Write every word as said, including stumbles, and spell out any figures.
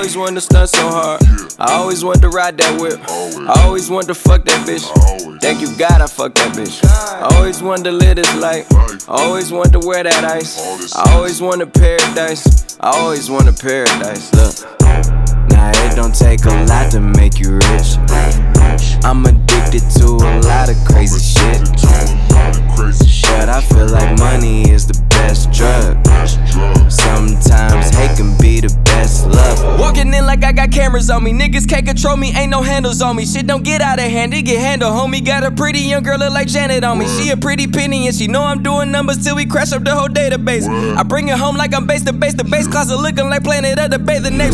always wanted to stunt so hard. I always wanted to ride that whip. I always wanted to fuck that bitch. Thank you God I fucked that bitch. I always wanted to live this life. I always wanted to wear that ice. I always wanted paradise. I always wanted paradise. Look, now it don't take a lot to make you rich. I'm addicted to a lot of crazy shit, but I feel like money is the best drug. Sometimes hate can be the best love. Walking in like I got cameras on me. Niggas can't control me, ain't no handles on me. Shit don't get out of hand, it get handled. Homie got a pretty young girl look like Janet on me. She a pretty penny and she know I'm doing numbers till we crash up the whole database. I bring it home like I'm base to base. The base closet looking like Planet of the Bay. The name